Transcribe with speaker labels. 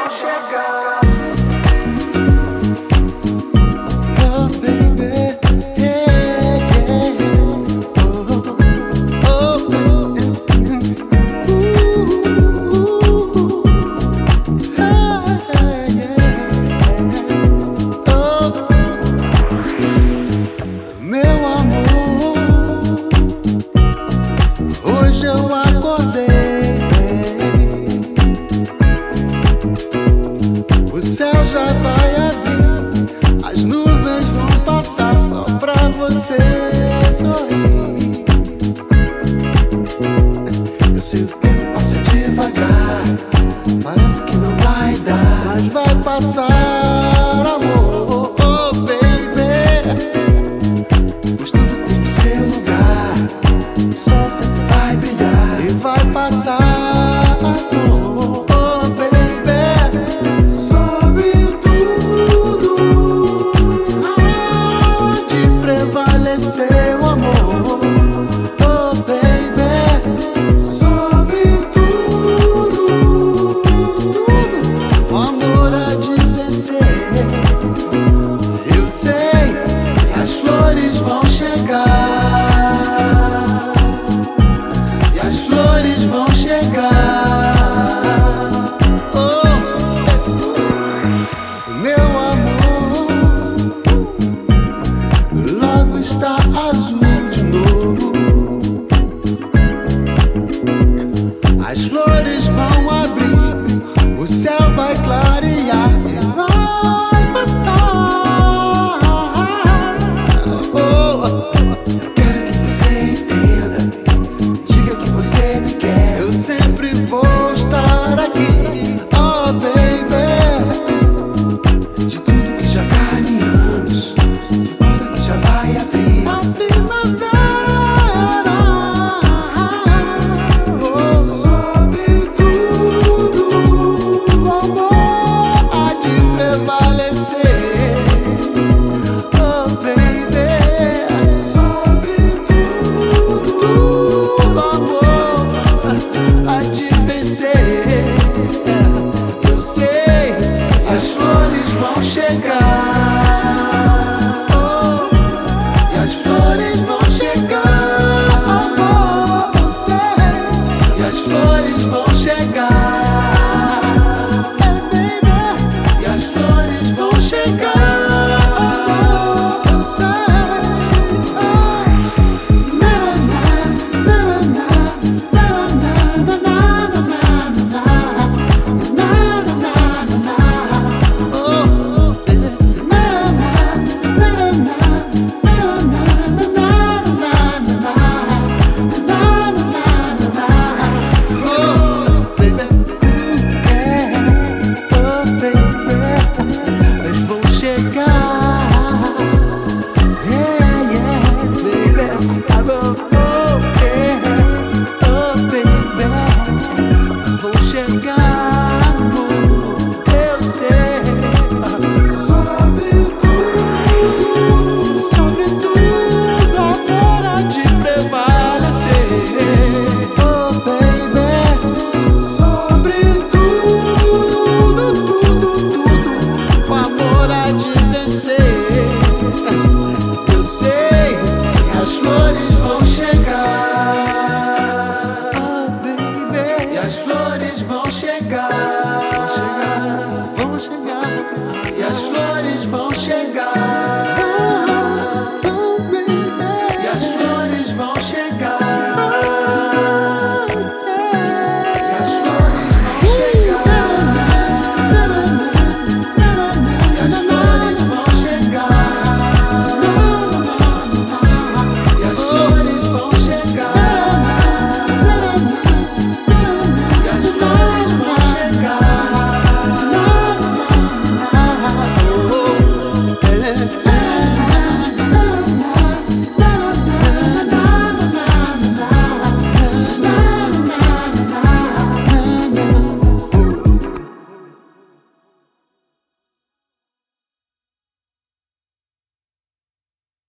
Speaker 1: vão chegar.
Speaker 2: Oh baby, yeah, yeah. Oh, baby. Meu amor, hoje eu acordei, o céu já vai abrir, as nuvens vão passar só pra você sorrir. Eu sei o tempo passa devagar, parece que não vai dar, mas vai passar, amor. Oh baby, pois tudo tem o seu lugar, o sol sempre vai brilhar e vai passar a dor. Oh baby, sobre tudo há de prevalecer o amor. Oh baby, sobre tudo, o amor há de vencer. Eu sei que as flores vão chegar, e as flores vão chegar. Oh, meu amor, logo está azul de novo. As flores vão abrir, o céu vai clarear e vai passar. Oh, eu quero que você entenda, diga que você me quer, eu sempre vou estar aqui. Oh baby, de tudo que já caminhamos, agora que já vai abrir a primavera. Oh, sobre tudo o amor há de prevalecer. Oh baby, sobre tudo o amor há de vencer. Eu sei, as flores vão chegar. Oh, e as flores vão chegar. Amor, eu sei, e as flores vão chegar. Baby, e as flores vão chegar. Amor, eu sei. Oh, na-na-na, na-na-na, na-na-na, na-na-na, na-na-na. Oh, baby. Na-na-na, na-na-na, na-na-na, na-na-na, na-na-na. Oh, baby. Yeah. Oh, baby. Eles vão chegar. Yeah, yeah, baby. Oh, yeah. Oh, baby. Vão chegar, amor, eu sei. Sobre tudo, amor há de prevalecer. Oh, baby, sobre tudo, o amor há de vencer. Eu sei que as flores vão chegar. Oh, baby, e as flores vão chegar. Vão chegar, e as flores vão chegar.